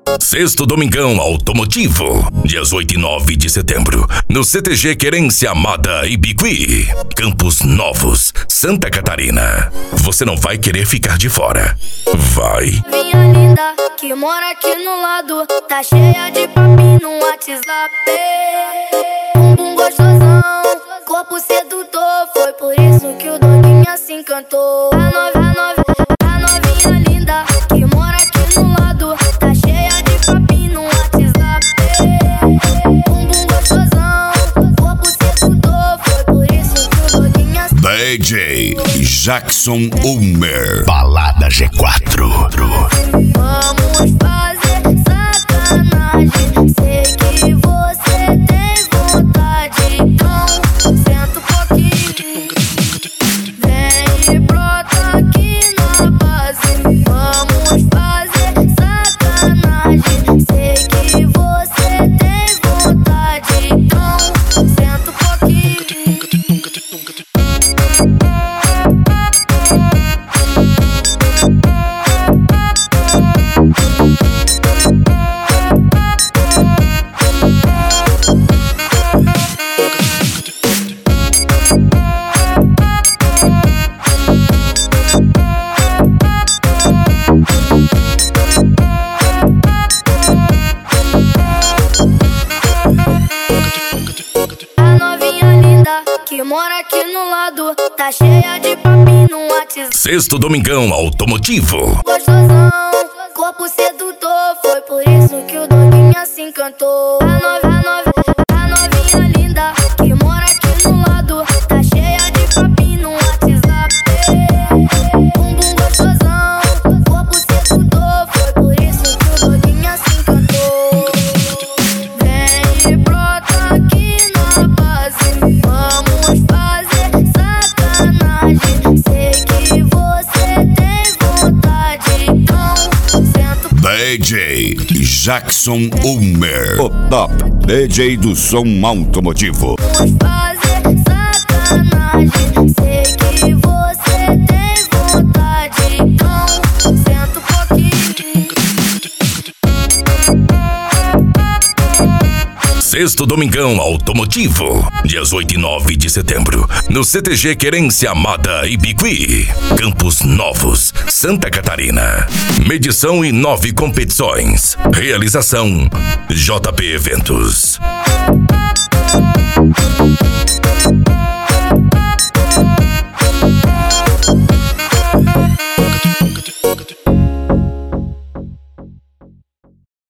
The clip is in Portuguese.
Sexto Domingão Automotivo, dias 8 e 9 de setembro, no CTG Querência Amada e Biqui, Campos Novos, Santa Catarina. Você não vai querer ficar de fora. Vai. Minha linda, que mora aqui no lado, tá cheia de papinho no WhatsApp. Bumbum gostosão, corpo sedutor, foi por isso que o doguinho se encantou. A novinha linda, que mora aqui no lado, tá cheia de papinho no WhatsApp. Bumbum gostosão, corpo sedutor, foi por isso que o doguinho se encantou. DJ Jackson Ulmer, Balada G4. Vamos fazer sacanagem, sei que você tem vontade, então senta um pouquinho. Vem e brota aqui na base. Vamos fazer sacanagem, sei que você tem vontade, então senta um pouquinho. A novinha linda, que mora aqui no lado, tá cheia de papinho no WhatsApp. Sexto Domingão Automotivo. Gostosão, corpo sedutor, foi por isso que o doguinho se encantou. A novinha linda, que mora aqui no lado, tá cheia de papinho no WhatsApp. Bumbum gostosão, corpo sedutor, foi por isso que o doguinho se encantou. Vem e brota aqui na base, vamos fazer sacanagem, sei que você tem vontade, então senta um DJ Jackson Ulmer, o top DJ do som automotivo. Vamos fazer sacanagem, sei que você tem vontade, então senta um pouquinho. Sexto Domingão Automotivo, dias 8 e 9 de setembro, no CTG Querência Amada e Biqui, Campos Novos, Santa Catarina. Medição e 9 competições. Realização JP Eventos.